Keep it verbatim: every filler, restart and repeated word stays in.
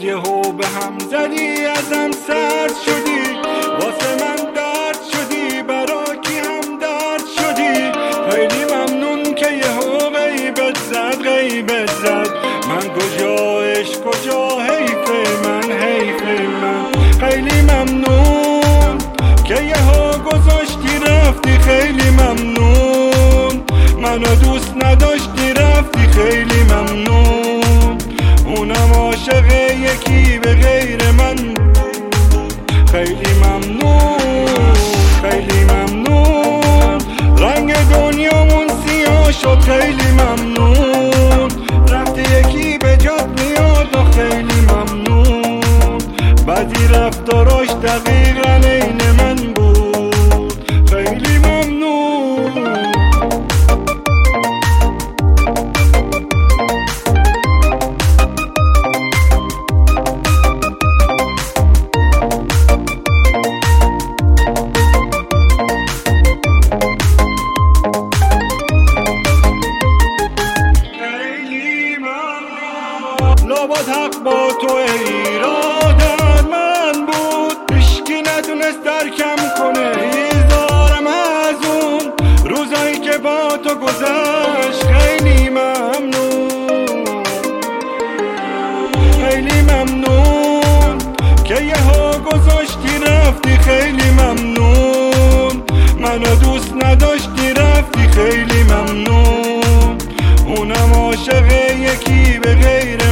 یهو به هم زدی، ازم سرد شدی، واسه من درد شدی، برا کی هم درد شدی. خیلی ممنون که یهو غیبت زد غیبت زد. من کجا عشق کجا حیف من حیف من. خیلی ممنون که یهو گذاشتی رفتی، خیلی ممنون منو دوست نداشتی رفتی، خیلی ممنون اونم عاشق یکی به غیر من. خیلی ممنون خیلی ممنون رنگ دنیامون سیاه شد، خیلی ممنون رفتی یکی به جات میاد و خیلی ممنون. بعضی رفتاراش دقیقا عین من بود، خیلی ممنون. لابد حق با تو ایرادت من بود، هیچکی نتونست درکم کنه ایزارم از اون روزایی که با تو گذشت. خیلی ممنون خیلی ممنون که یهو گذاشتی رفتی، خیلی ممنون منو دوست نداشتی رفتی، خیلی ممنون اونم عاشق یکی به غیر